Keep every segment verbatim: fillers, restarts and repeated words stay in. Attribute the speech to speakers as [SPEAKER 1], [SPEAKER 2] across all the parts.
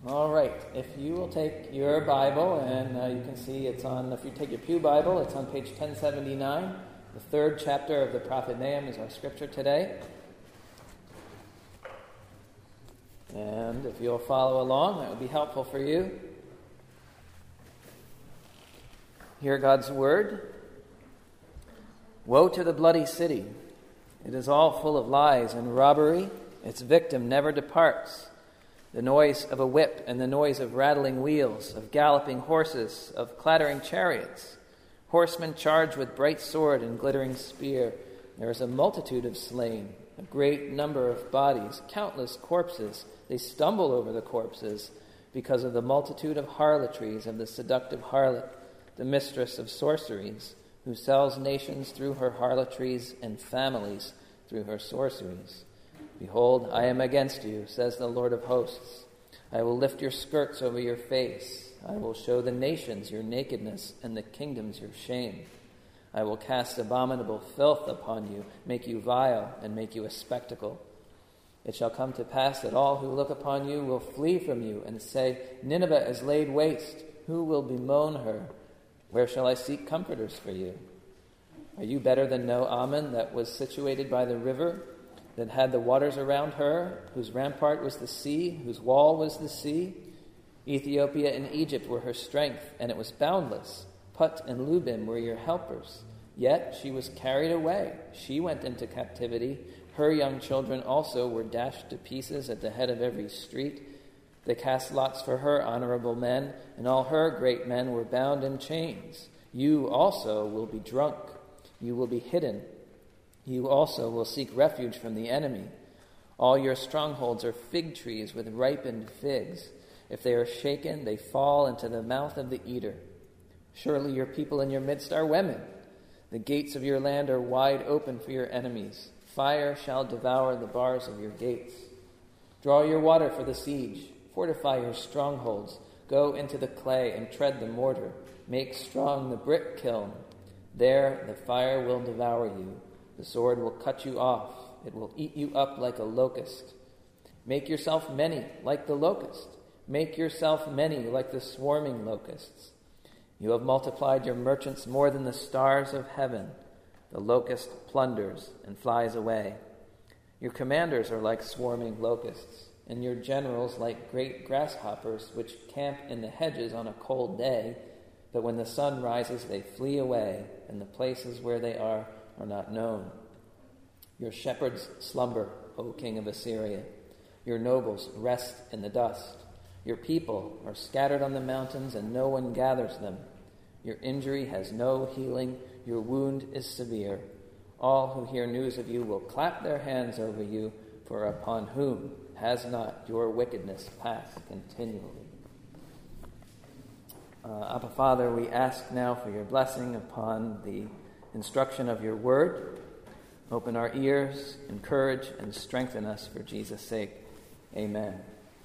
[SPEAKER 1] All right, if you will take your Bible, and uh, you can see it's on, if you take your Pew Bible, it's on page ten seventy-nine. The third chapter of the prophet Nahum is our scripture today. And if you'll follow along, that would be helpful for you. Hear God's word. Woe to the bloody city! It is all full of lies and robbery. Its victim never departs. The noise of a whip and the noise of rattling wheels, of galloping horses, of clattering chariots. Horsemen charge with bright sword and glittering spear. There is a multitude of slain, a great number of bodies, countless corpses. They stumble over the corpses because of the multitude of harlotries of the seductive harlot, the mistress of sorceries, who sells nations through her harlotries and families through her sorceries. Behold, I am against you, says the Lord of hosts. I will lift your skirts over your face. I will show the nations your nakedness and the kingdoms your shame. I will cast abominable filth upon you, make you vile, and make you a spectacle. It shall come to pass that all who look upon you will flee from you and say, Nineveh is laid waste. Who will bemoan her? Where shall I seek comforters for you? Are you better than No Ammon that was situated by the river, that had the waters around her, whose rampart was the sea, whose wall was the sea? Ethiopia and Egypt were her strength, and it was boundless. Put and Lubim were your helpers. Yet she was carried away. She went into captivity. Her young children also were dashed to pieces at the head of every street. They cast lots for her honorable men, and all her great men were bound in chains. You also will be drunk. You will be hidden. You also will seek refuge from the enemy. All your strongholds are fig trees with ripened figs. If they are shaken, they fall into the mouth of the eater. Surely your people in your midst are women. The gates of your land are wide open for your enemies. Fire shall devour the bars of your gates. Draw your water for the siege. Fortify your strongholds. Go into the clay and tread the mortar. Make strong the brick kiln. There the fire will devour you. The sword will cut you off. It will eat you up like a locust. Make yourself many like the locust. Make yourself many like the swarming locusts. You have multiplied your merchants more than the stars of heaven. The locust plunders and flies away. Your commanders are like swarming locusts, and your generals like great grasshoppers which camp in the hedges on a cold day, but when the sun rises they flee away, and the places where they are are not known. Your shepherds slumber, O king of Assyria. Your nobles rest in the dust. Your people are scattered on the mountains, and no one gathers them. Your injury has no healing. Your wound is severe. All who hear news of you will clap their hands over you, for upon whom has not your wickedness passed continually? Uh, Abba Father, we ask now for your blessing upon the instruction of your word. Open our ears, encourage, and strengthen us for Jesus' sake. Amen.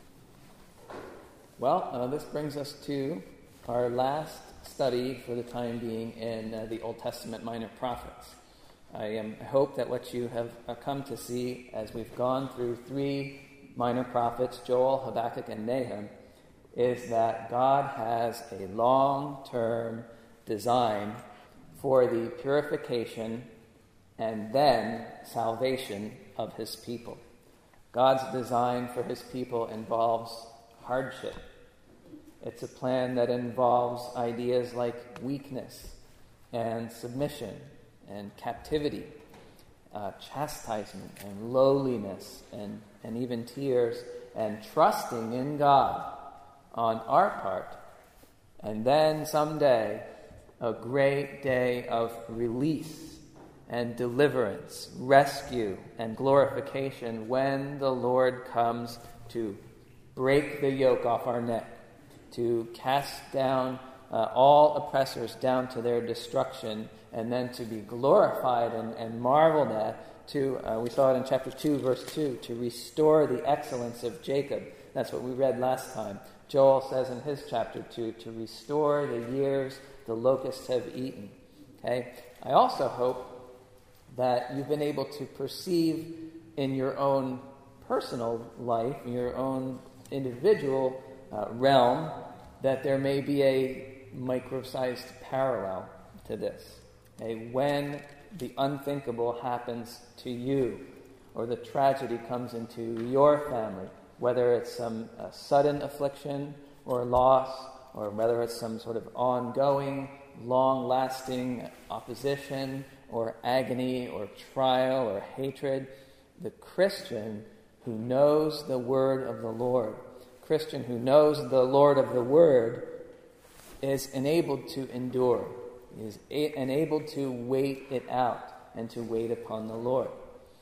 [SPEAKER 1] Well, uh, this brings us to our last study for the time being in uh, the Old Testament minor prophets. I, um, I hope that what you have uh, come to see as we've gone through three minor prophets, Joel, Habakkuk, and Nahum, is that God has a long-term design for the purification and then salvation of his people. God's design for his people involves hardship. It's a plan that involves ideas like weakness and submission and captivity, uh, chastisement and lowliness and, and even tears, and trusting in God on our part. And then someday, a great day of release and deliverance, rescue and glorification when the Lord comes to break the yoke off our neck, to cast down uh, all oppressors down to their destruction, and then to be glorified and, and marveled at, to, uh, we saw it in chapter two, verse two, to restore the excellence of Jacob. That's what we read last time. Joel says in his chapter two, to restore the years the locusts have eaten. Okay? I also hope that you've been able to perceive in your own personal life, in your own individual uh, realm, that there may be a micro-sized parallel to this. Okay? When the unthinkable happens to you, or the tragedy comes into your family, whether it's some uh, sudden affliction or loss, or whether it's some sort of ongoing, long-lasting opposition or agony or trial or hatred, the Christian who knows the word of the Lord, Christian who knows the Lord of the word, is enabled to endure, is a- enabled to wait it out and to wait upon the Lord.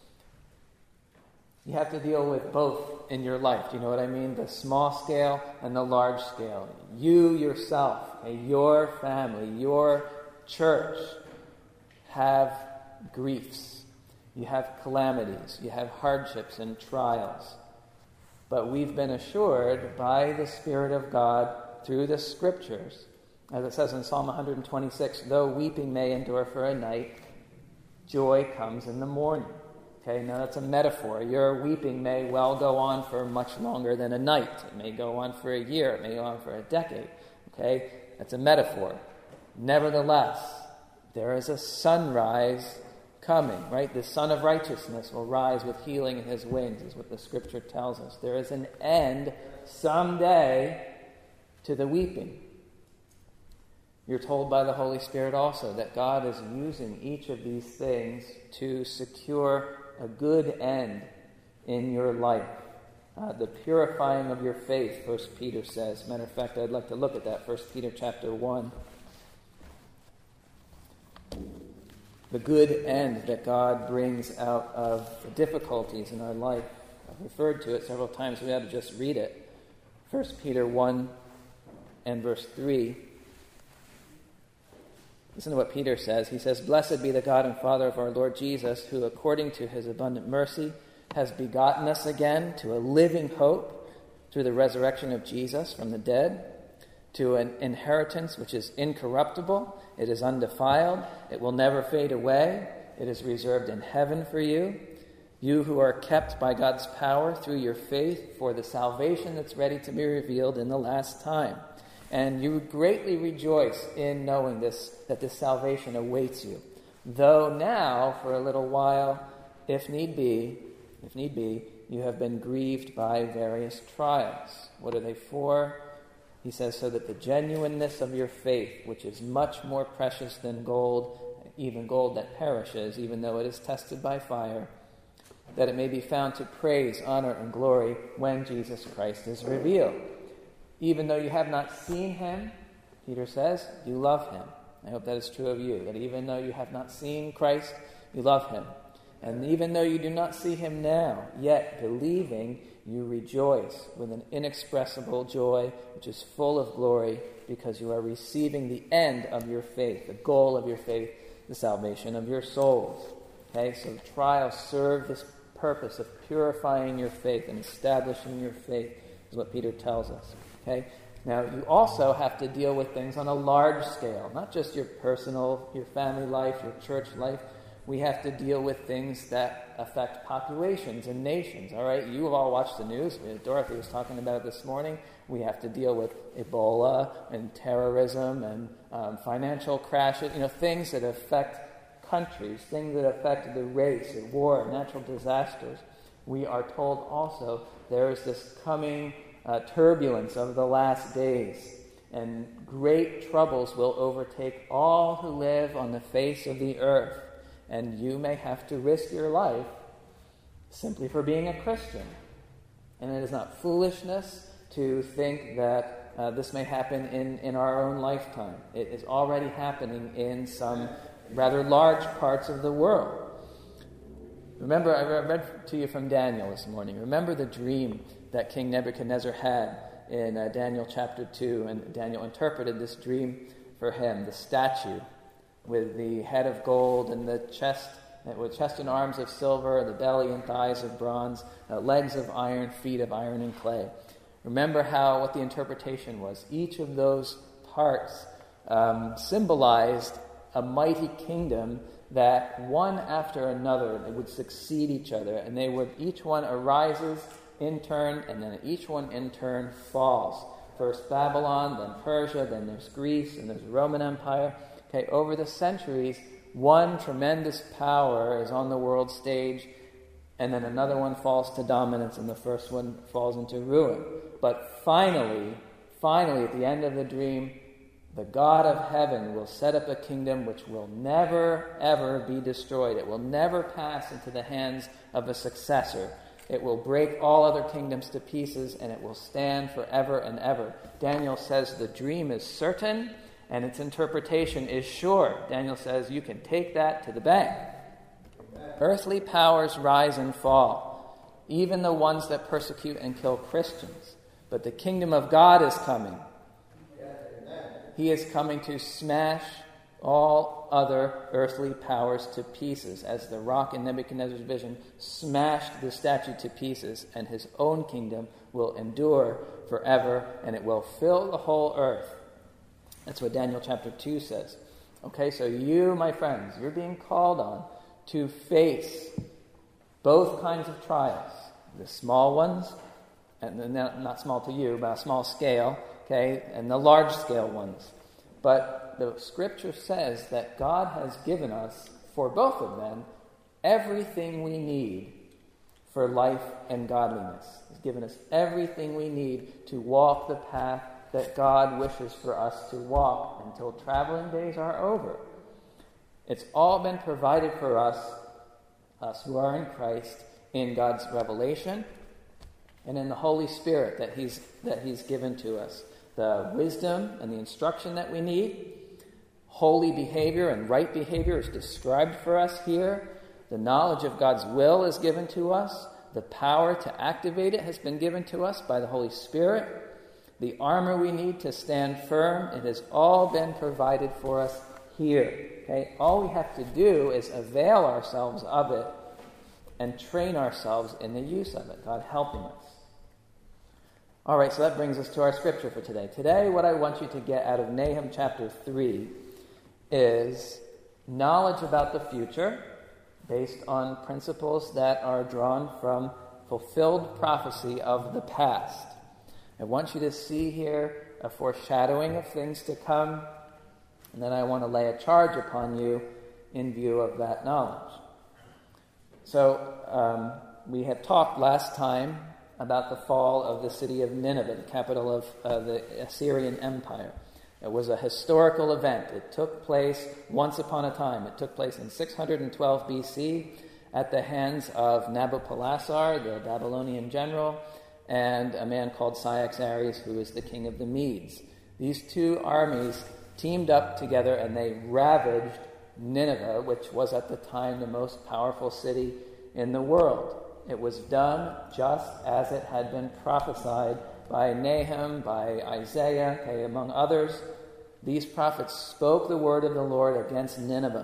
[SPEAKER 1] You have to deal with both in your life. Do you know what I mean? The small scale and the large scale. You yourself, okay, your family, your church have griefs. You have calamities. You have hardships and trials. But we've been assured by the Spirit of God through the Scriptures, as it says in Psalm one twenty-six, though weeping may endure for a night, joy comes in the morning. Okay, now that's a metaphor. Your weeping may well go on for much longer than a night. It may go on for a year. It may go on for a decade. Okay, that's a metaphor. Nevertheless, there is a sunrise coming, right? The Son of Righteousness will rise with healing in his wings, is what the Scripture tells us. There is an end someday to the weeping. You're told by the Holy Spirit also that God is using each of these things to secure a good end in your life. Uh, the purifying of your faith, First Peter says. Matter of fact, I'd like to look at that, First Peter chapter one. The good end that God brings out of the difficulties in our life. I've referred to it several times. We ought to just read it. First Peter one and verse three. Listen to what Peter says. He says, "Blessed be the God and Father of our Lord Jesus, who according to his abundant mercy has begotten us again to a living hope through the resurrection of Jesus from the dead, to an inheritance which is incorruptible, it is undefiled, it will never fade away, it is reserved in heaven for you, you who are kept by God's power through your faith for the salvation that's ready to be revealed in the last time. And you greatly rejoice in knowing this, that this salvation awaits you. Though now, for a little while, if need be, if need be, you have been grieved by various trials." What are they for? He says, "So that the genuineness of your faith, which is much more precious than gold, even gold that perishes, even though it is tested by fire, that it may be found to praise, honor, and glory when Jesus Christ is revealed. Even though you have not seen him," Peter says, "you love him." I hope that is true of you, that even though you have not seen Christ, you love him. And even though you do not see him now, yet believing, you rejoice with an inexpressible joy, which is full of glory, because you are receiving the end of your faith, the goal of your faith, the salvation of your souls. Okay, so trials serve this purpose of purifying your faith and establishing your faith, is what Peter tells us. Okay? Now, you also have to deal with things on a large scale, not just your personal, your family life, your church life. We have to deal with things that affect populations and nations, all right? You have all watched the news. Dorothy was talking about it this morning. We have to deal with Ebola and terrorism and um, financial crashes, you know, things that affect countries, things that affect the race, and war, natural disasters. We are told also there is this coming Uh, turbulence of the last days, and great troubles will overtake all who live on the face of the earth, and you may have to risk your life simply for being a Christian. And it is not foolishness to think that uh, this may happen in, in our own lifetime. It is already happening in some rather large parts of the world. Remember, I read to you from Daniel this morning. Remember the dream that King Nebuchadnezzar had in uh, Daniel chapter two, and Daniel interpreted this dream for him. The statue with the head of gold and the chest, with chest and arms of silver, the belly and thighs of bronze, uh, legs of iron, feet of iron and clay. Remember how what the interpretation was. Each of those parts um, symbolized a mighty kingdom that one after another they would succeed each other, and they would each one arises in turn, and then each one in turn falls. First Babylon, then Persia, then there's Greece, and there's the Roman Empire. Okay, over the centuries, one tremendous power is on the world stage, and then another one falls to dominance, and the first one falls into ruin. But finally, finally, at the end of the dream, the God of heaven will set up a kingdom which will never, ever be destroyed. It will never pass into the hands of a successor. It will break all other kingdoms to pieces, and it will stand forever and ever. Daniel says the dream is certain, and its interpretation is sure. Daniel says you can take that to the bank. Earthly powers rise and fall, even the ones that persecute and kill Christians. But the kingdom of God is coming. He is coming to smash all other earthly powers to pieces, as the rock in Nebuchadnezzar's vision smashed the statue to pieces, and his own kingdom will endure forever, and it will fill the whole earth. That's what Daniel chapter two says. Okay, so you, my friends, you're being called on to face both kinds of trials. The small ones, and not small to you, but a small scale, okay, and the large-scale ones. But the Scripture says that God has given us, for both of them, everything we need for life and godliness. He's given us everything we need to walk the path that God wishes for us to walk until traveling days are over. It's all been provided for us, us who are in Christ, in God's revelation and in the Holy Spirit that He's that He's given to us. The wisdom and the instruction that we need, holy behavior and right behavior is described for us here. The knowledge of God's will is given to us. The power to activate it has been given to us by the Holy Spirit. The armor we need to stand firm, it has all been provided for us here. Okay? All we have to do is avail ourselves of it and train ourselves in the use of it, God helping us. All right, so that brings us to our scripture for today. Today, what I want you to get out of Nahum chapter three is knowledge about the future based on principles that are drawn from fulfilled prophecy of the past. I want you to see here a foreshadowing of things to come, and then I want to lay a charge upon you in view of that knowledge. So, um, we had talked last time about the fall of the city of Nineveh, the capital of uh, the Assyrian Empire. It was a historical event. It took place once upon a time. It took place in six hundred twelve B C at the hands of Nabopolassar, the Babylonian general, and a man called Cyaxares, who is the king of the Medes. These two armies teamed up together and they ravaged Nineveh, which was at the time the most powerful city in the world. It was done just as it had been prophesied by Nahum, by Isaiah, okay, among others. These prophets spoke the word of the Lord against Nineveh,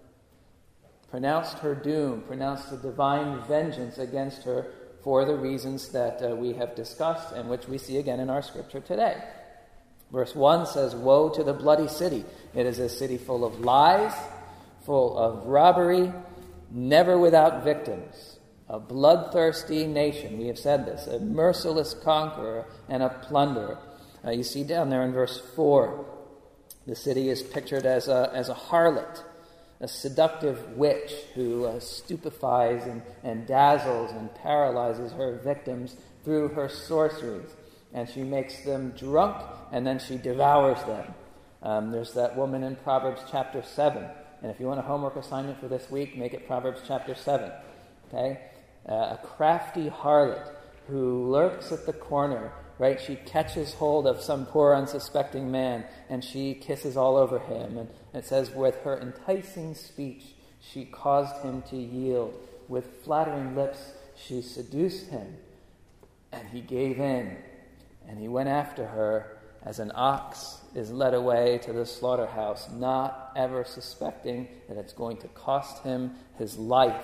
[SPEAKER 1] pronounced her doom, pronounced a divine vengeance against her for the reasons that uh, we have discussed and which we see again in our scripture today. Verse one says, "Woe to the bloody city. It is a city full of lies, full of robbery, never without victims. A bloodthirsty nation," we have said this, "a merciless conqueror and a plunderer." Uh, you see down there in verse four, the city is pictured as a, as a harlot, a seductive witch who uh, stupefies and, and dazzles and paralyzes her victims through her sorceries. And she makes them drunk, and then she devours them. Um, there's that woman in Proverbs chapter seven. And if you want a homework assignment for this week, make it Proverbs chapter seven. Okay? Uh, a crafty harlot who lurks at the corner, right? She catches hold of some poor unsuspecting man and she kisses all over him. And it says, with her enticing speech, she caused him to yield. With flattering lips, she seduced him. And he gave in. And he went after her as an ox is led away to the slaughterhouse, not ever suspecting that it's going to cost him his life,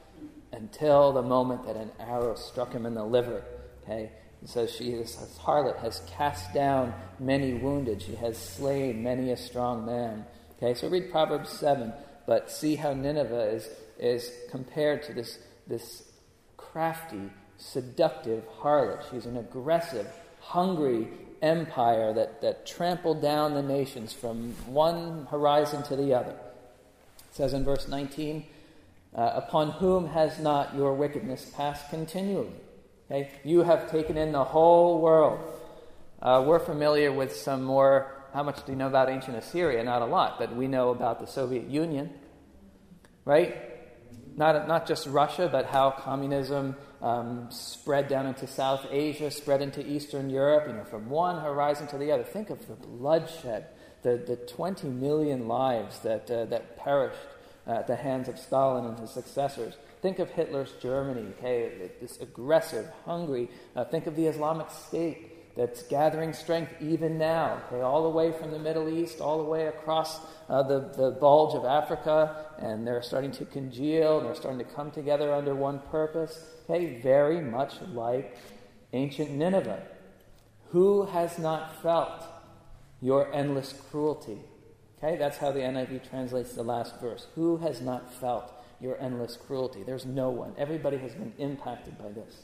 [SPEAKER 1] until the moment that an arrow struck him in the liver. Okay, it says she, this harlot, has cast down many wounded. She has slain many a strong man. Okay, so read Proverbs seven, but see how Nineveh is is compared to this this crafty, seductive harlot. She's an aggressive, hungry empire that, that trampled down the nations from one horizon to the other. It says in verse nineteen, uh, upon whom has not your wickedness passed continually? Okay? You have taken in the whole world. Uh, we're familiar with some more, how much do you know about ancient Assyria? Not a lot, but we know about the Soviet Union, right? Not, not just Russia, but how communism um, spread down into South Asia, spread into Eastern Europe, you know, from one horizon to the other. Think of the bloodshed, the, the twenty million lives that, uh, that perished uh, at the hands of Stalin and his successors. Think of Hitler's Germany, okay, this aggressive, hungry. Uh, think of the Islamic State that's gathering strength even now, okay, all the way from the Middle East, all the way across uh, the, the bulge of Africa, and they're starting to congeal, and they're starting to come together under one purpose, okay, very much like ancient Nineveh. Who has not felt your endless cruelty? Okay, that's how the N I V translates the last verse. Who has not felt your endless cruelty? There's no one. Everybody has been impacted by this.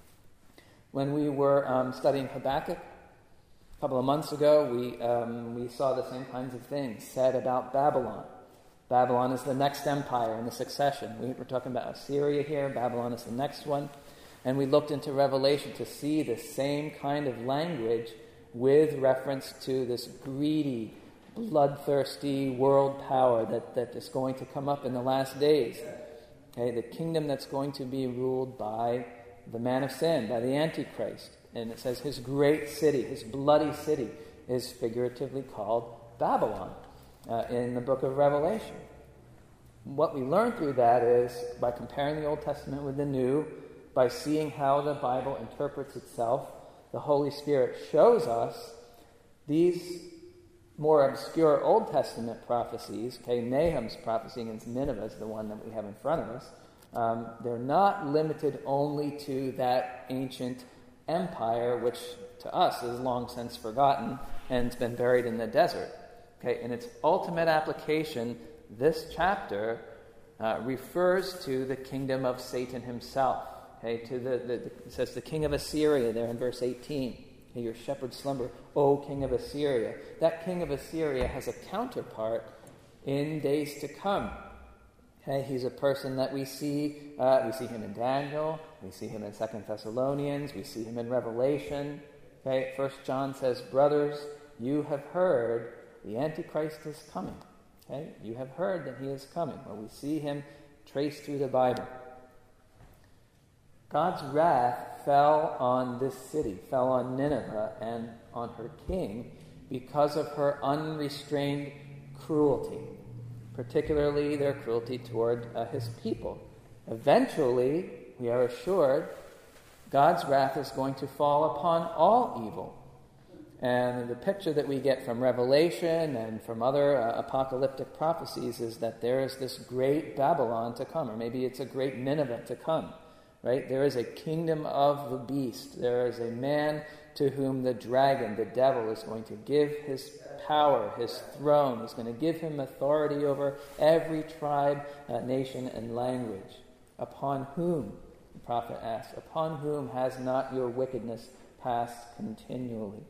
[SPEAKER 1] When we were um, studying Habakkuk a couple of months ago, we um, we saw the same kinds of things said about Babylon. Babylon is the next empire in the succession. We were talking about Assyria here. Babylon is the next one. And we looked into Revelation to see the same kind of language with reference to this greedy, bloodthirsty world power that, that is going to come up in the last days. Okay, the kingdom that's going to be ruled by the man of sin, by the Antichrist. And it says his great city, his bloody city, is figuratively called Babylon uh, in the book of Revelation. What we learn through that is, by comparing the Old Testament with the New, by seeing how the Bible interprets itself, the Holy Spirit shows us these more obscure Old Testament prophecies. Okay, Nahum's prophecy against Nineveh is the one that we have in front of us. Um, they're not limited only to that ancient empire, which to us is long since forgotten and it's been buried in the desert. Okay, in its ultimate application, this chapter uh, refers to the kingdom of Satan himself. Okay, to the, the, the it says the king of Assyria there in verse eighteen. Okay, your shepherds slumber, O king of Assyria. That king of Assyria has a counterpart in days to come. Okay, he's a person that we see, uh, we see him in Daniel, we see him in Second Thessalonians, we see him in Revelation. Okay, First John says, brothers, you have heard the Antichrist is coming. Okay, you have heard that he is coming. Well, we see him traced through the Bible. God's wrath fell on this city, fell on Nineveh and on her king because of her unrestrained cruelty, particularly their cruelty toward uh, his people. Eventually, we are assured, God's wrath is going to fall upon all evil. And the picture that we get from Revelation and from other uh, apocalyptic prophecies is that there is this great Babylon to come, or maybe it's a great Nineveh to come. Right? There is a kingdom of the beast. There is a man to whom the dragon, the devil, is going to give his power, his throne. He's going to give him authority over every tribe, uh, nation, and language. Upon whom, the prophet asks, upon whom has not your wickedness passed continually?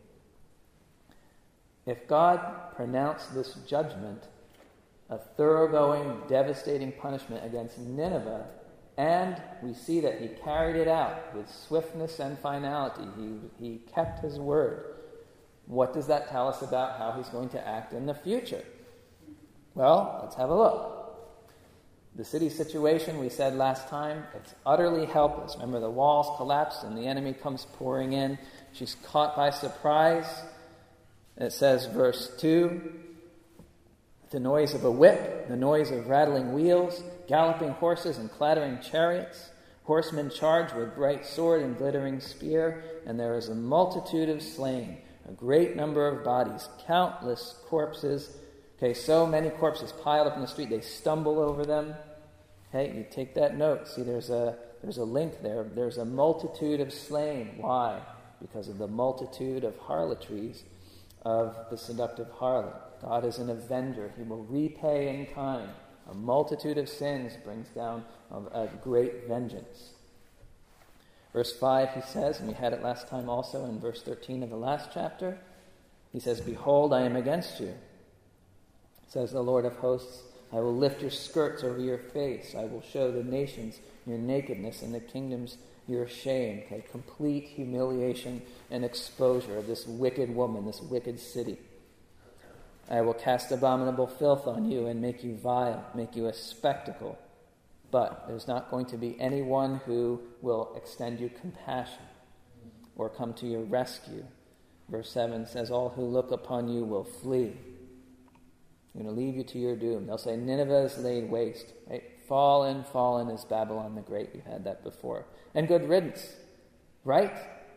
[SPEAKER 1] If God pronounced this judgment, a thoroughgoing, devastating punishment against Nineveh, and we see that he carried it out with swiftness and finality. He, he kept his word. What does that tell us about how he's going to act in the future? Well, let's have a look. The city situation, we said last time, it's utterly helpless. Remember, the walls collapse and the enemy comes pouring in. She's caught by surprise. It says, verse two, the noise of a whip, the noise of rattling wheels, galloping horses and clattering chariots, horsemen charge with bright sword and glittering spear, and there is a multitude of slain, a great number of bodies, countless corpses. Okay, so many corpses piled up in the street, they stumble over them. Okay, you take that note. See, there's a there's a link there. There's a multitude of slain. Why? Because of the multitude of harlotries of the seductive harlot. God is an avenger. He will repay in kind. A multitude of sins brings down a great vengeance. Verse five, he says, and we had it last time also in verse thirteen of the last chapter, he says, "Behold, I am against you, says the Lord of hosts. I will lift your skirts over your face. I will show the nations your nakedness and the kingdoms your shame." Okay, complete humiliation and exposure of this wicked woman, this wicked city. "I will cast abominable filth on you and make you vile, make you a spectacle. But there's not going to be anyone who will extend you compassion or come to your rescue." Verse seven says, "All who look upon you will flee. I'm going to leave you to your doom." They'll say, "Nineveh is laid waste." Right? Fallen, fallen is Babylon the Great. We've had that before. And good riddance. Right?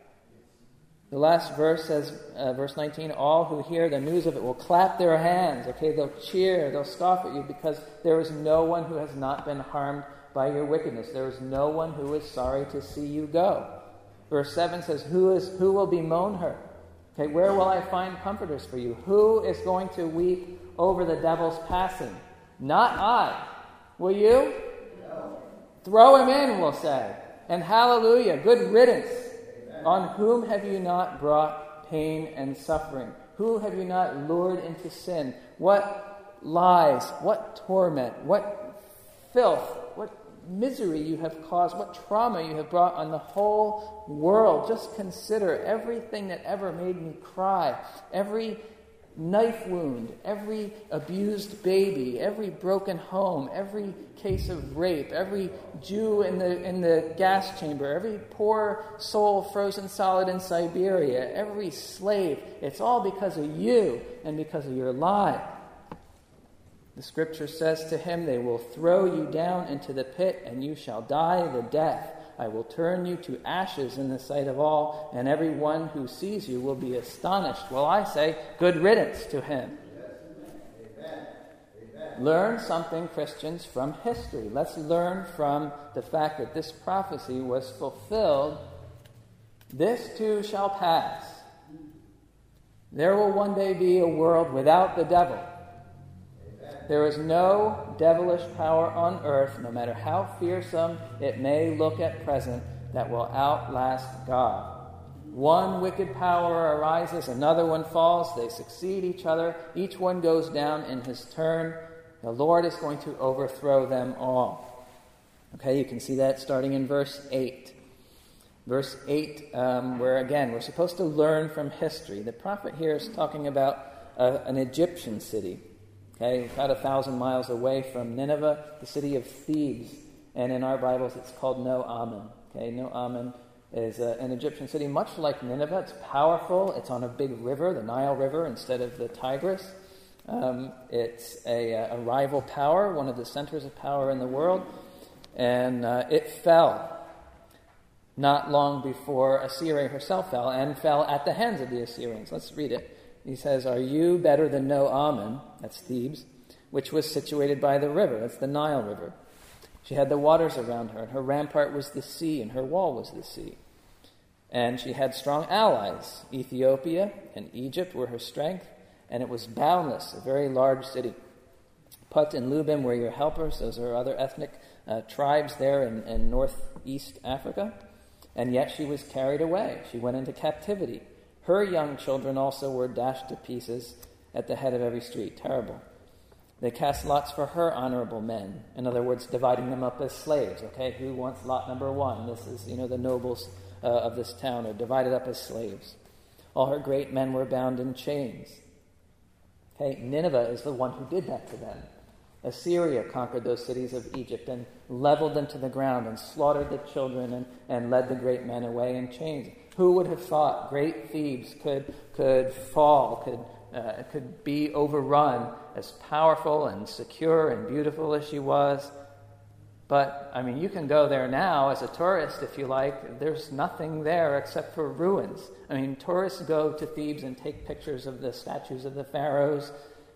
[SPEAKER 1] The last verse says, uh, verse nineteen, "All who hear the news of it will clap their hands." Okay, they'll cheer, they'll scoff at you because there is no one who has not been harmed by your wickedness. There is no one who is sorry to see you go. Verse seven says, Who is who will bemoan her? Okay, where will I find comforters for you? Who is going to weep over the devil's passing? Not I. Will you? No. Throw him in, we'll say. And hallelujah, good riddance. Amen. On whom have you not brought pain and suffering? Who have you not lured into sin? What lies, what torment, what filth, what misery you have caused, what trauma you have brought on the whole world. Just consider everything that ever made me cry, every knife wound, every abused baby, every broken home, every case of rape, every Jew in the in the gas chamber, every poor soul frozen solid in Siberia, every slave. It's all because of you and because of your lie. The scripture says to him, "They will throw you down into the pit, and you shall die the death. I will turn you to ashes in the sight of all, and every one who sees you will be astonished." Well, I say, good riddance to him. Amen. Amen. Learn something, Christians, from history. Let's learn from the fact that this prophecy was fulfilled. This too shall pass. There will one day be a world without the devil. There is no devilish power on earth, no matter how fearsome it may look at present, that will outlast God. One wicked power arises, another one falls, they succeed each other, each one goes down in his turn. The Lord is going to overthrow them all. Okay, you can see that starting in verse eight. Verse eight, um, where again, we're supposed to learn from history. The prophet here is talking about uh, an Egyptian city. Okay, about a thousand miles away from Nineveh, the city of Thebes. And in our Bibles, it's called No Amen. Okay, No Amen is uh, an Egyptian city, much like Nineveh. It's powerful. It's on a big river, the Nile River, instead of the Tigris. Um, it's a, a rival power, one of the centers of power in the world. And uh, it fell not long before Assyria herself fell, and fell at the hands of the Assyrians. Let's read it. He says, "Are you better than No Amen?" That's Thebes, "which was situated by the river." That's the Nile River. She had the waters around her, and her rampart was the sea, and her wall was the sea. And she had strong allies. Ethiopia and Egypt were her strength, and it was boundless, a very large city. Put and Lubim were your helpers. Those are other ethnic uh, tribes there in, in northeast Africa. And yet she was carried away. She went into captivity. Her young children also were dashed to pieces at the head of every street. Terrible. They cast lots for her honorable men. In other words, dividing them up as slaves. Okay, who wants lot number one? This is, you know, the nobles uh, of this town are divided up as slaves. All her great men were bound in chains. Okay, Nineveh is the one who did that to them. Assyria conquered those cities of Egypt and leveled them to the ground and slaughtered the children and, and led the great men away in chains. Who would have thought great Thebes could could fall, could uh, could be overrun, as powerful and secure and beautiful as she was? But, I mean, you can go there now as a tourist if you like. There's nothing there except for ruins. I mean, tourists go to Thebes and take pictures of the statues of the pharaohs.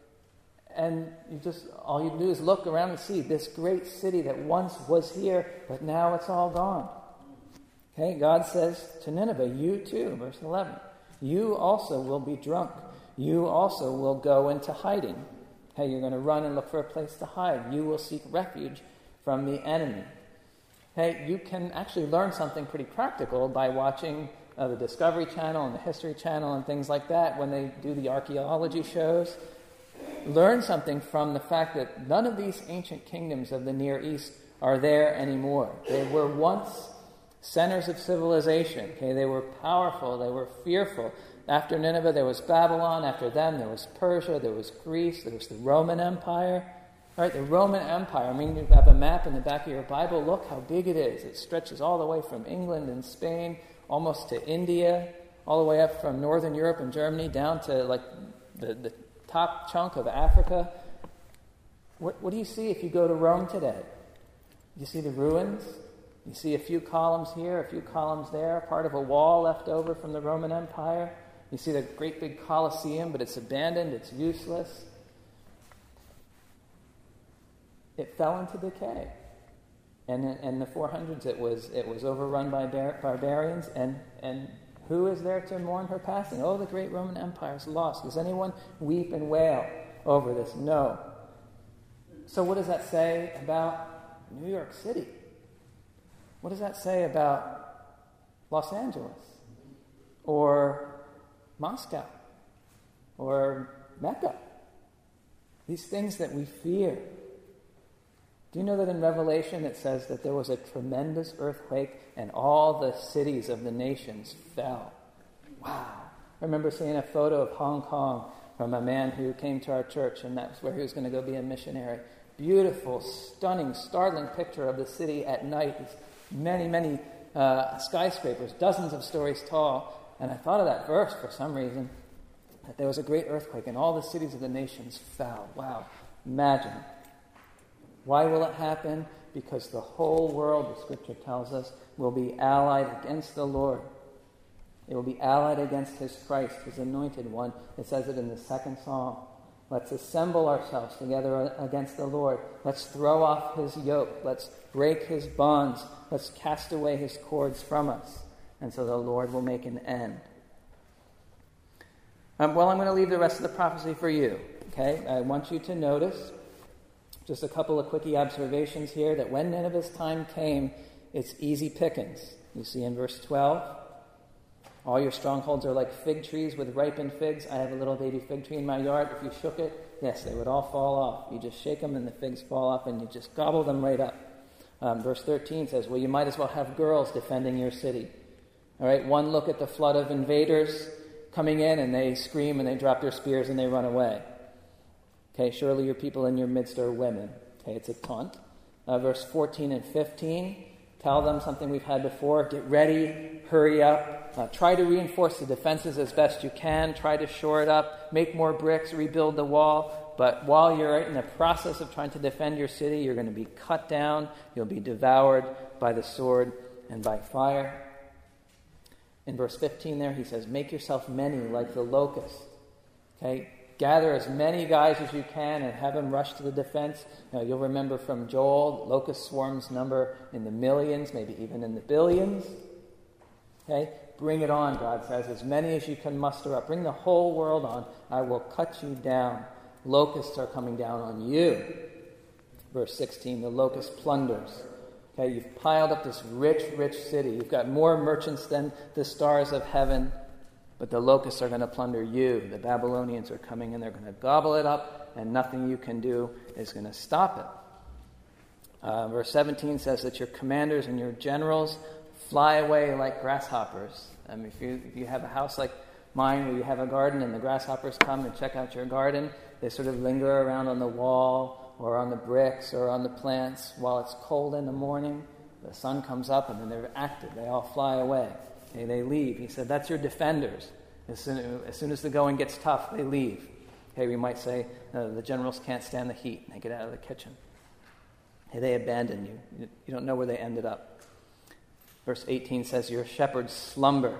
[SPEAKER 1] And you just, all you do is look around and see this great city that once was here, but now it's all gone. Okay, God says to Nineveh, you too, verse eleven, you also will be drunk. You also will go into hiding. Okay, you're going to run and look for a place to hide. You will seek refuge from the enemy. Okay, you can actually learn something pretty practical by watching uh, the Discovery Channel and the History Channel and things like that when they do the archaeology shows. Learn something from the fact that none of these ancient kingdoms of the Near East are there anymore. They were once centers of civilization. Okay, they were powerful, they were fearful. After Nineveh, there was Babylon. After them, there was Persia, there was Greece, there was the Roman Empire. All right, the Roman Empire. I mean, you have a map in the back of your Bible. Look how big it is. It stretches all the way from England and Spain, almost to India, all the way up from Northern Europe and Germany down to like the, the top chunk of Africa. What, what do you see if you go to Rome today? You see the ruins. You see a few columns here, a few columns there, part of a wall left over from the Roman Empire. You see the great big Colosseum, but it's abandoned, it's useless. It fell into decay. And in, in the four hundreds, it was it was overrun by bar- barbarians. And, and who is there to mourn her passing? Oh, the great Roman Empire is lost. Does anyone weep and wail over this? No. So what does that say about New York City? What does that say about Los Angeles? Or Moscow? Or Mecca? These things that we fear. Do you know that in Revelation it says that there was a tremendous earthquake and all the cities of the nations fell? Wow. I remember seeing a photo of Hong Kong from a man who came to our church, and that's where he was going to go be a missionary. Beautiful, stunning, startling picture of the city at night. It's many, many uh, skyscrapers, dozens of stories tall. And I thought of that verse for some reason, that there was a great earthquake and all the cities of the nations fell. Wow. Imagine. Why will it happen? Because the whole world, the Scripture tells us, will be allied against the Lord. It will be allied against His Christ, His anointed one. It says it in the second Psalm. Let's assemble ourselves together against the Lord. Let's throw off His yoke. Let's break His bonds. Let's cast away His cords from us. And so the Lord will make an end. Um, well, I'm going to leave the rest of the prophecy for you. Okay? I want you to notice just a couple of quickie observations here, that when Nineveh's time came, it's easy pickings. You see in verse twelve, all your strongholds are like fig trees with ripened figs. I have a little baby fig tree in my yard. If you shook it, yes, they would all fall off. You just shake them and the figs fall off and you just gobble them right up. Um, verse thirteen says, well, you might as well have girls defending your city. All right, one look at the flood of invaders coming in and they scream and they drop their spears and they run away. Okay, surely your people in your midst are women. Okay, it's a taunt. Uh, verse fourteen and fifteen, tell them something we've had before. Get ready, hurry up. Uh, try to reinforce the defenses as best you can. Try to shore it up. Make more bricks, rebuild the wall. But while you're in the process of trying to defend your city, you're going to be cut down. You'll be devoured by the sword and by fire. In verse fifteen there, he says, make yourself many like the locust. Okay, gather as many guys as you can and have them rush to the defense. Now, you'll remember from Joel, locust swarms number in the millions, maybe even in the billions. Okay, bring it on, God says, as many as you can muster up. Bring the whole world on. I will cut you down. Locusts are coming down on you. Verse sixteen, the locust plunders. Okay, you've piled up this rich, rich city. You've got more merchants than the stars of heaven. But the locusts are going to plunder you. The Babylonians are coming and they're going to gobble it up, and nothing you can do is going to stop it. Uh, verse seventeen says that your commanders and your generals fly away like grasshoppers. Um, if you if you have a house like mine where you have a garden and the grasshoppers come and check out your garden, they sort of linger around on the wall or on the bricks or on the plants while it's cold in the morning. The sun comes up and then they're active. They all fly away. Okay, they leave. He said, that's your defenders. As soon, as soon as the going gets tough, they leave. Okay, we might say uh, the generals can't stand the heat and they get out of the kitchen. Hey, they abandon you. you. You don't know where they ended up. Verse eighteen says, your shepherds slumber.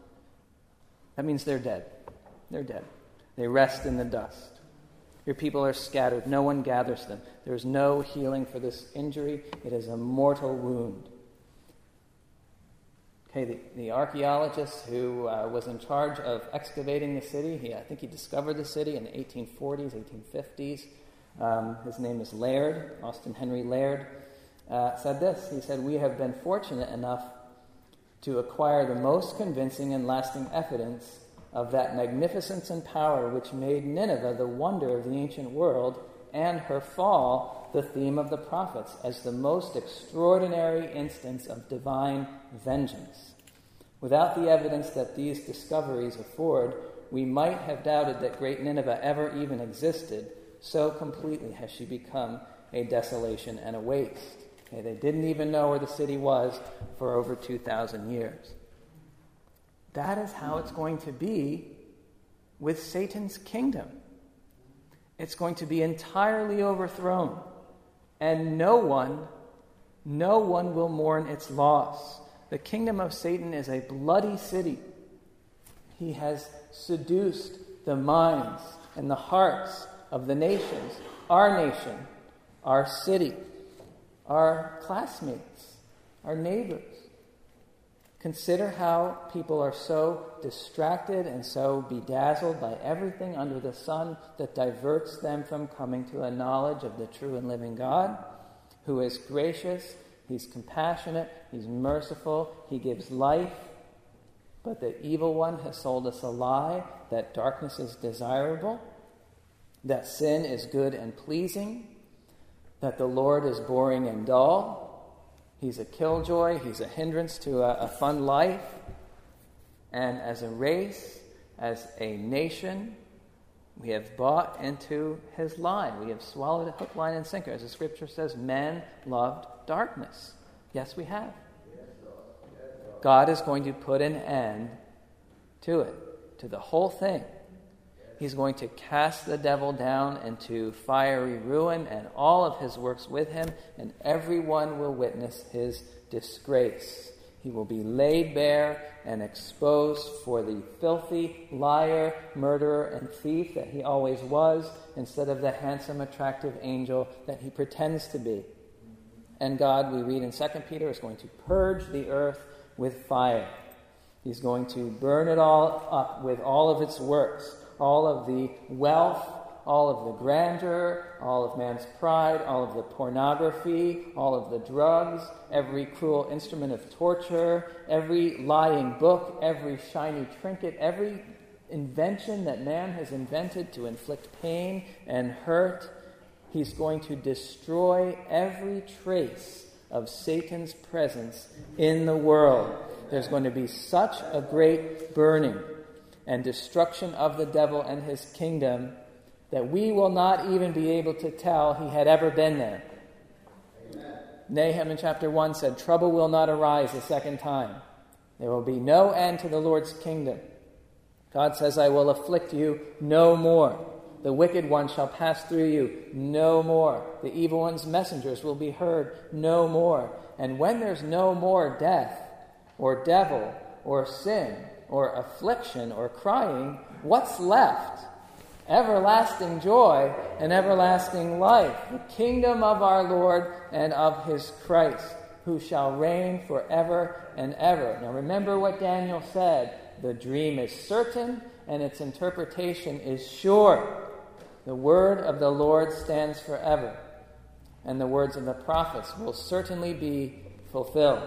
[SPEAKER 1] That means they're dead. They're dead. They rest in the dust. Your people are scattered. No one gathers them. There is no healing for this injury. It is a mortal wound. Okay, the, the archaeologist who uh, was in charge of excavating the city, he, I think he discovered the city in the eighteen forties, eighteen fifties. Um, his name is Laird, Austin Henry Laird. uh, said this. He said, "We have been fortunate enough to acquire the most convincing and lasting evidence of that magnificence and power which made Nineveh the wonder of the ancient world, and her fall the theme of the prophets, as the most extraordinary instance of divine vengeance. Without the evidence that these discoveries afford, we might have doubted that great Nineveh ever even existed, so completely has she become a desolation and a waste." Okay, they didn't even know where the city was for over two thousand years. That is how it's going to be with Satan's kingdom. It's going to be entirely overthrown, and no one, no one will mourn its loss. The kingdom of Satan is a bloody city. He has seduced the minds and the hearts of the nations, our nation, our city, our classmates, our neighbors. Consider how people are so distracted and so bedazzled by everything under the sun that diverts them from coming to a knowledge of the true and living God, who is gracious, he's compassionate, he's merciful, he gives life. But the evil one has sold us a lie that darkness is desirable, that sin is good and pleasing, that the Lord is boring and dull. He's a killjoy. He's a hindrance to a, a fun life. And as a race, as a nation, we have bought into his lie. We have swallowed it hook, line, and sinker. As the scripture says, men loved darkness. Yes, we have. God is going to put an end to it, to the whole thing. He's going to cast the devil down into fiery ruin and all of his works with him, and everyone will witness his disgrace. He will be laid bare and exposed for the filthy liar, murderer, and thief that he always was, instead of the handsome, attractive angel that he pretends to be. And God, we read in Second Peter, is going to purge the earth with fire. He's going to burn it all up with all of its works. All of the wealth, all of the grandeur, all of man's pride, all of the pornography, all of the drugs, every cruel instrument of torture, every lying book, every shiny trinket, every invention that man has invented to inflict pain and hurt. He's going to destroy every trace of Satan's presence in the world. There's going to be such a great burning and destruction of the devil and his kingdom that we will not even be able to tell he had ever been there. Amen. Nahum in chapter one said, "Trouble will not arise a second time. There will be no end to the Lord's kingdom." God says, "I will afflict you no more. The wicked one shall pass through you no more. The evil one's messengers will be heard no more." And when there's no more death or devil or sin or affliction or crying, what's left? Everlasting joy and everlasting life, the kingdom of our Lord and of his Christ, who shall reign forever and ever. Now remember what Daniel said. The dream is certain and its interpretation is sure. The word of the Lord stands forever, and the words of the prophets will certainly be fulfilled.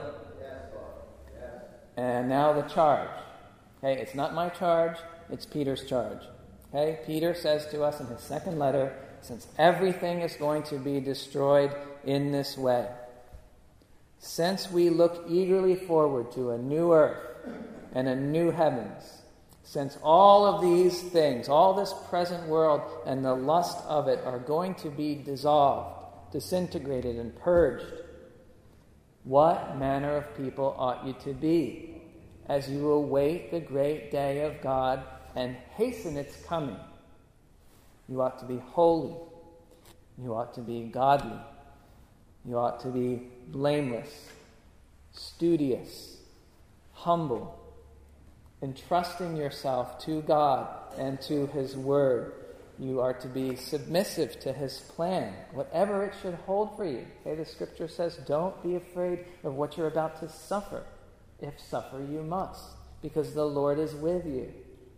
[SPEAKER 1] And now the charge. Okay, it's not my charge, it's Peter's charge. Okay, Peter says to us in his second letter, since everything is going to be destroyed in this way, since we look eagerly forward to a new earth and a new heavens, since all of these things, all this present world and the lust of it are going to be dissolved, disintegrated, and purged, what manner of people ought you to be as you await the great day of God and hasten its coming? You ought to be holy. You ought to be godly. You ought to be blameless, studious, humble, entrusting yourself to God and to his word. You are to be submissive to his plan, whatever it should hold for you. Okay, the scripture says, don't be afraid of what you're about to suffer, if suffer you must, because the Lord is with you.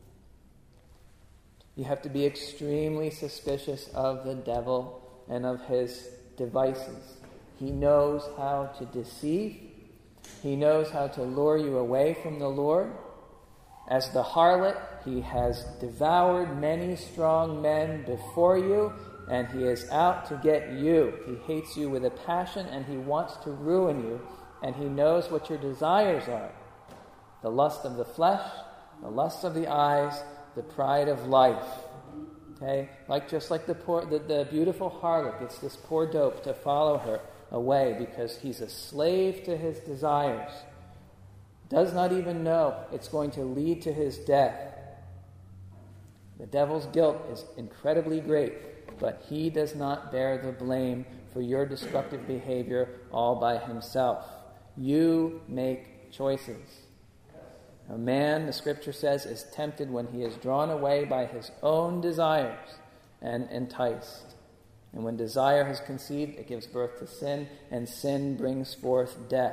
[SPEAKER 1] You have to be extremely suspicious of the devil and of his devices. He knows how to deceive. He knows how to lure you away from the Lord. As the harlot, he has devoured many strong men before you, and he is out to get you. He hates you with a passion, and he wants to ruin you, and he knows what your desires are. The lust of the flesh, the lust of the eyes, the pride of life. Okay? Like just like the poor, the, the beautiful harlot gets this poor dope to follow her away because he's a slave to his desires. Does not even know it's going to lead to his death. The devil's guilt is incredibly great, but he does not bear the blame for your destructive behavior all by himself. You make choices. A man, the scripture says, is tempted when he is drawn away by his own desires and enticed. And when desire has conceived, it gives birth to sin, and sin brings forth death.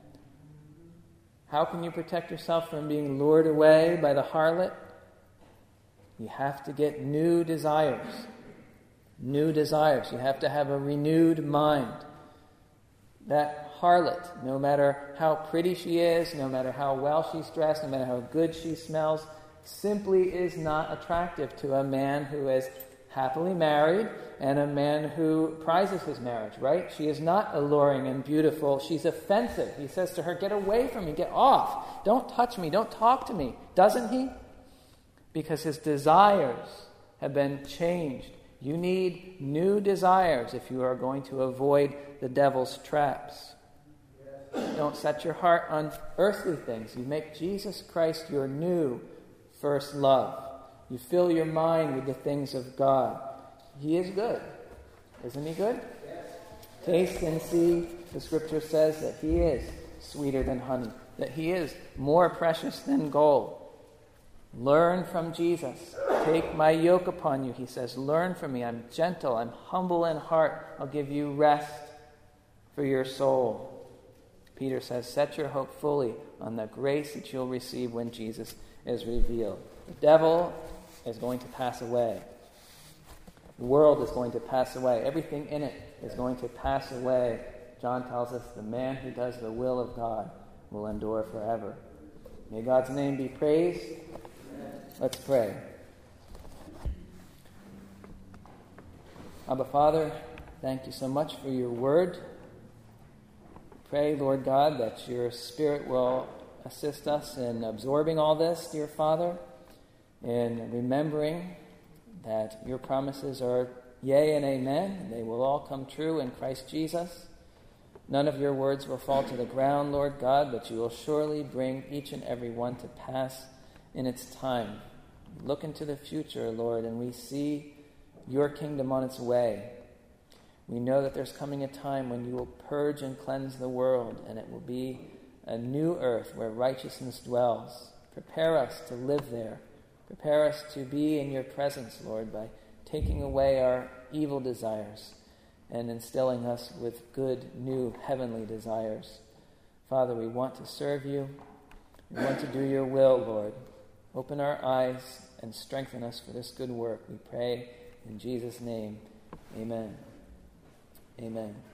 [SPEAKER 1] How can you protect yourself from being lured away by the harlot? You have to get new desires. New desires. You have to have a renewed mind. That harlot, no matter how pretty she is, no matter how well she's dressed, no matter how good she smells, simply is not attractive to a man who is happily married and a man who prizes his marriage, right? She is not alluring and beautiful. She's offensive. He says to her, get away from me, get off. Don't touch me, don't talk to me. Doesn't he? Because his desires have been changed. You need new desires if you are going to avoid the devil's traps. Don't set your heart on earthly things. You make Jesus Christ your new first love. You fill your mind with the things of God. He is good. Isn't he good? Yes. Taste and see, the scripture says, that he is sweeter than honey, that he is more precious than gold. Learn from Jesus. Take my yoke upon you, he says. Learn from me. I'm gentle. I'm humble in heart. I'll give you rest for your soul. Peter says, set your hope fully on the grace that you'll receive when Jesus is revealed. The devil is going to pass away. The world is going to pass away. Everything in it is going to pass away. John tells us the man who does the will of God will endure forever. May God's name be praised. Let's pray. Abba Father, thank you so much for your word. Pray, Lord God, that your Spirit will assist us in absorbing all this, dear Father, in remembering that your promises are yea and amen, and they will all come true in Christ Jesus. None of your words will fall to the ground, Lord God, but you will surely bring each and every one to pass in its time. Look into the future, Lord, and we see your kingdom on its way. We know that there's coming a time when you will purge and cleanse the world, and it will be a new earth where righteousness dwells. Prepare us to live there. Prepare us to be in your presence, Lord, by taking away our evil desires and instilling us with good, new, heavenly desires. Father, we want to serve you. We want to do your will, Lord. Open our eyes and strengthen us for this good work. We pray in Jesus' name. Amen. Amen.